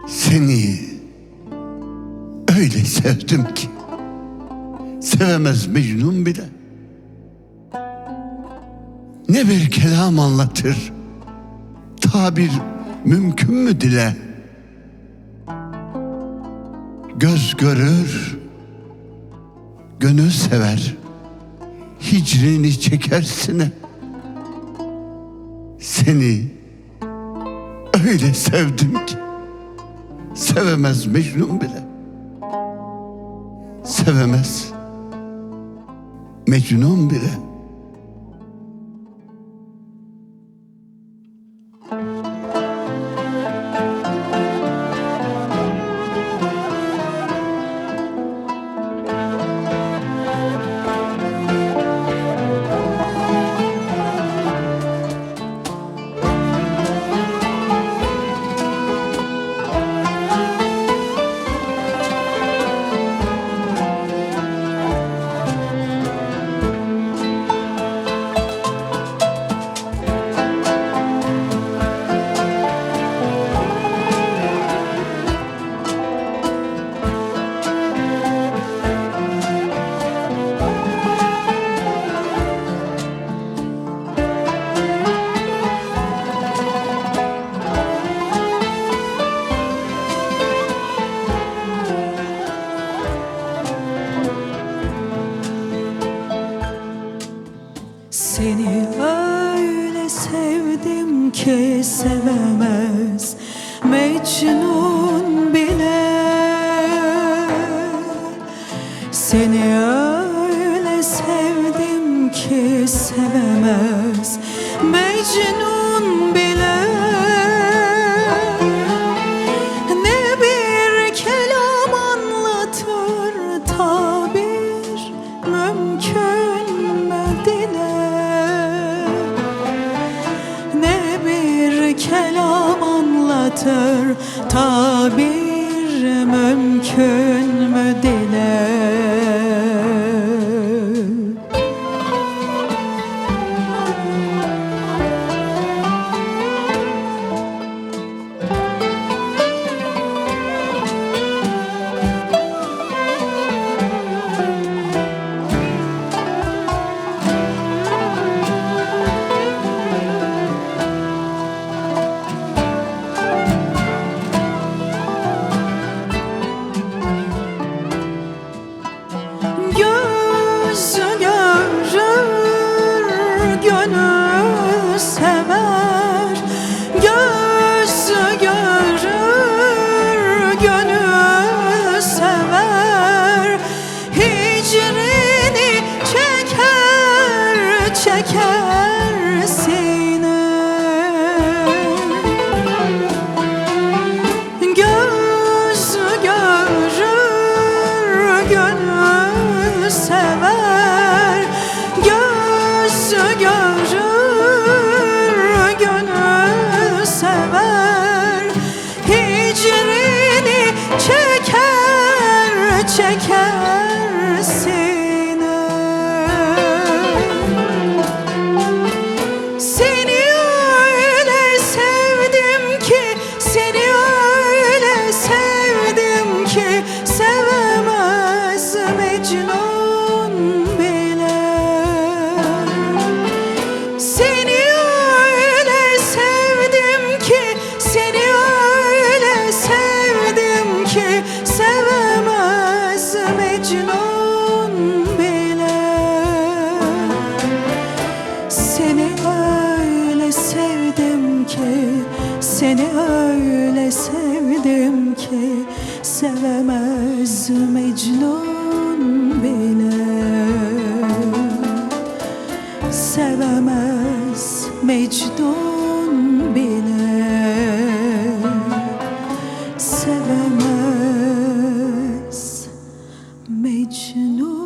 Seni öyle sevdim ki sevemez Mecnun bile. Ne bir kelam anlatır, tabir mümkün mü dile? Göz görür, gönül sever, hicrini çekersine. Seni öyle sevdim ki sevemez Mecnun bile. Sevemez Mecnun bile. Seni öyle sevdim ki sevemez Mecnun bile. Seni öyle sevdim ki sevemez Mecnun bile. Ne bir kelam anlatır tabir mümkün mü dile? Kelam anlatır tabir mümkün mü dile? Gönül sever, göz görür, gönül sever. Hicrini çeker, çeker sine. Göz görür, gönül sever. Göz görür, gönül sever. Hicrini çeker, çeker sine. Seni öyle sevdim ki, seni öyle sevdim ki sevemez Mecnun bile. Seni öyle sevdim ki, seni öyle sevdim ki sevemez Mecnun bile. Seni öyle sevdim ki, seni öyle sevdim ki sevemez Mecnun bile. Sevemez Mecnun bile. Sevemez Mecnun.